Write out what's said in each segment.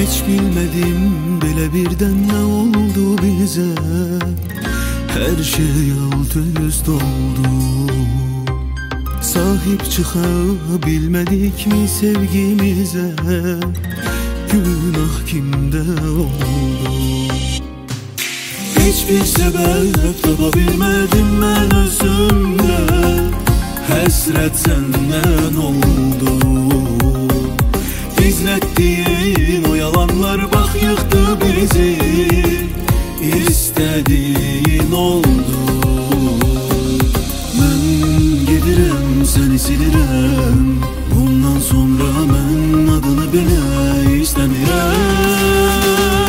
Hiç bilmedim belə birdən nə oldu bizə. Hər şey alt üst oldu. Sahip çıxa bilmədik mi sevgimizə? Günah kimdə oldu? Hiçbir sebep tapa bilmedim mən özümdə. Həsrət səndən oldu. Gizlətdiyin o yalanlar bax yıxdı bizi. İstədiyin oldu. Mən gedirəm, səni silirəm. Bundan sonra mən adını belə istəmirəm.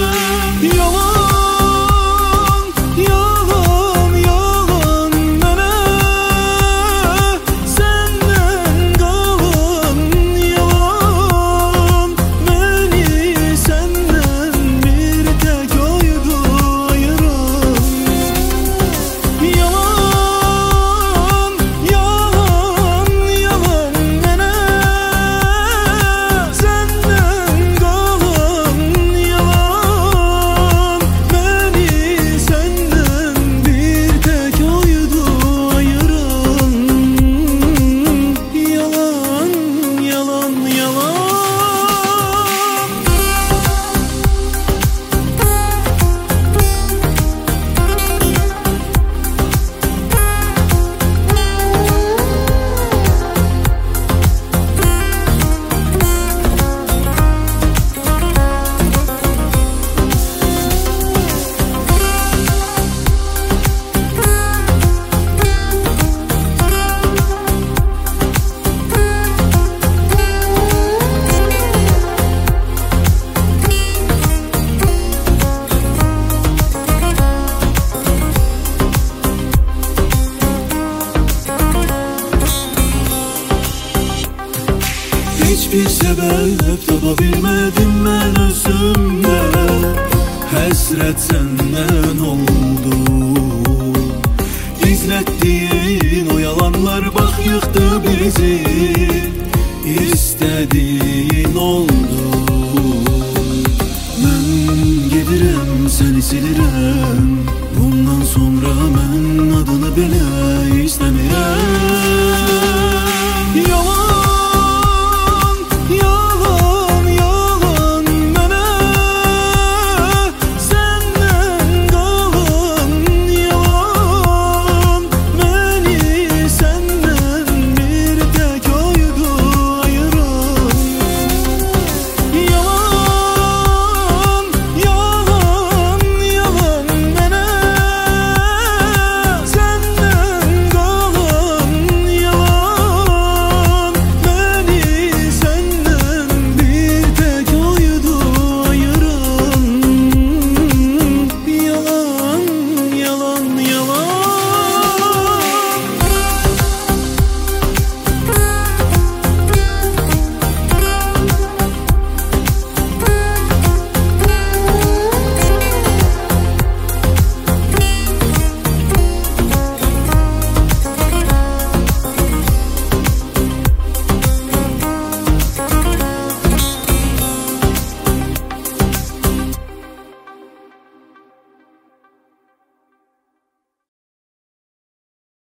Hiçbir sebep tapa bilmedim mən özümdə. Həsrət səndən oldu. Gizlətdiyin o yalanlar bax yıxdı bizi. İstədiyin oldu. Mən gedirəm, səni silirəm. Bundan sonra mən adını belə istəmirəm.